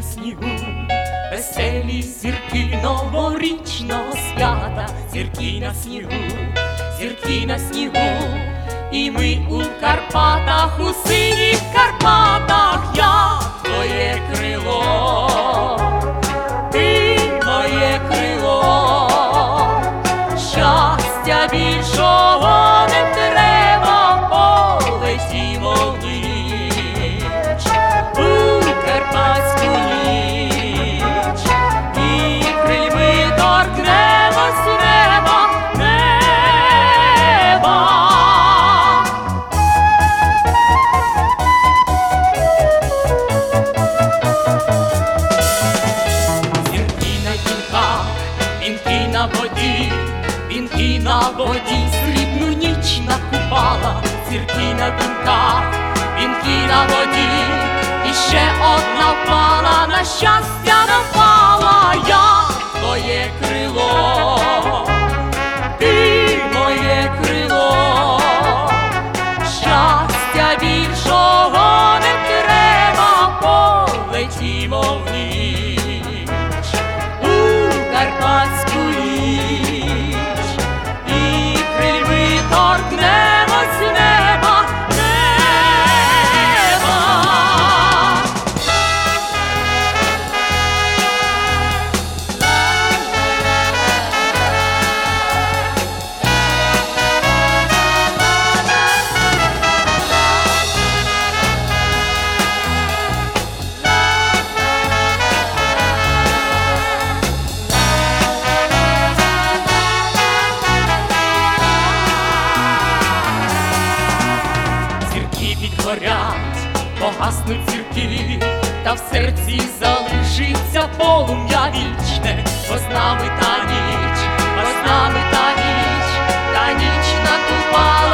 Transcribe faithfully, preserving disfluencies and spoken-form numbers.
снігу, веселі зірки новорічного свята, зірки на снігу, зірки на снігу, і ми у Карпатах, у синіх Карпатах, я твоє крило, ти моє крило, щастя більшого не треба, полетімо в ніч, у карпатську ніч, і крильми торкнемось неба, неба. Зірки на гілках, вінки на воді, вінки на воді, срібну ніч накупала. Зірки на вінках, вінки на воді, і ще одна впала, на щастя нам впала. Я твоє крило, ти моє крило, щастя більшого не треба, полетімо в ніч, у карпатську ніч, і крильми торкнемось неба, неба. Зірки підгорять, погаснуть зірки, та в серці залишиться полум'я вічне, бо з нами та ніч, бо з нами та ніч, та ніч накупала.